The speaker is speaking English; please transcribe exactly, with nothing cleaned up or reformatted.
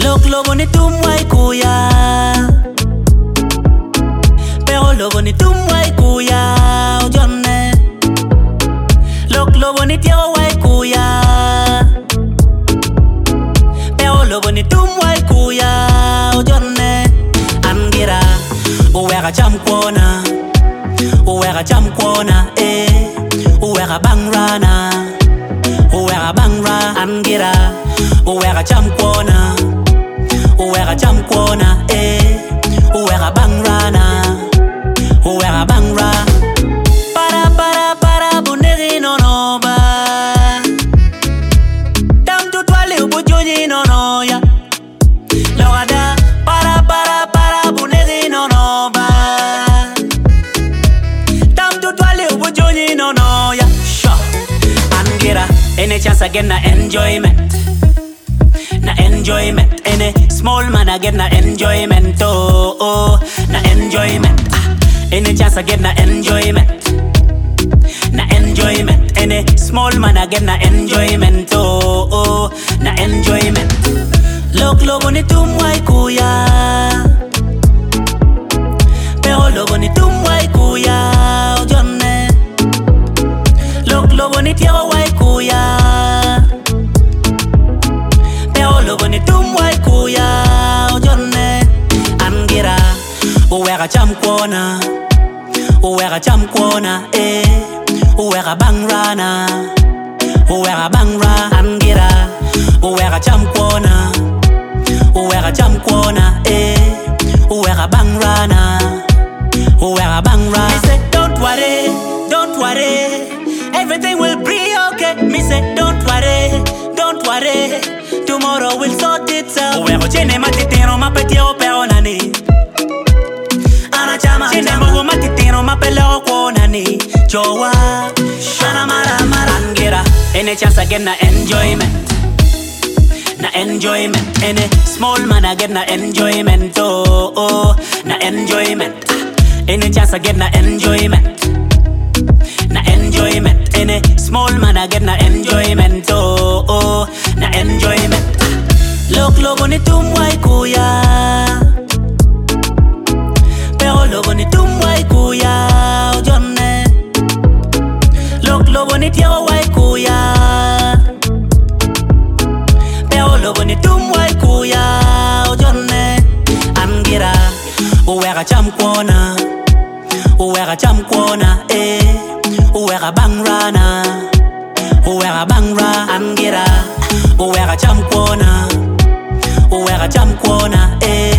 Lok lobo ni tumwai kuya, pero lobo ni tumwai kuya, ojonne. Lok lobo ni tiago wai kuya, pero lobo ni tumwai kuya, ojonne. Angira, uweka chamkwana, uweka chamkwana, eh, uweka bangrana, uweka bangra. Angira, uweka chamkwana, uweka chamkwana, eh, uweka bangrana, uweka bangra. Para para para bunegi no no ba, tam tu twali ubujuni no no ya. Logada para para para bunegi no no ba, tam tu twali ubujuni no no ya. Sure, Angira, any chance again na enjoyment. Na enjoyment, any small man I get na enjoyment, oh, oh, na enjoyment, ah, any chance I get na enjoyment, na enjoyment, any small man I get na enjoyment, oh, oh, na enjoyment. Lok lobo ni tumwai kuya, pero lobo ni tumwai kuya, ojonne. Lok lobo ni tiago wai kuya, lobo ni tumwai kuya, ojonne. Angira, uweka chamkwana, uweka chamkwana, eh, uweka bangrana, uweka bangra. Angira, uweka chamkwana, uweka chamkwana, eh, uweka bangrana, uweka bangra. Me say don't worry, don't worry, everything will be okay. Me say don't worry, don't worry, tomorrow will sort itself. Uweko chene matitino mapetio pero nani, ana chama chene mogo matitino mapeleo kwa nani. Jowa, shana mara mara. Angira, any chance I get na enjoyment, na enjoyment. Any small man I get na enjoyment, oh, oh, na enjoyment. Any chance I get na enjoyment, na enjoyment. Any small man I get na enjoyment, oh, oh, na enjoyment. Lok lobo ni tumwai kuya, pero lobo ni tumwai kuya, ojonne. Lok lobo ni tiago wai kuya, pero lobo ni tumwai kuya, ojonne. Angira, uweka chamkwana, uweka chamkwana, eh, uweka bangrana, uweka bangra. Angira, uweka chamkwana, uweka chamkwana, eh,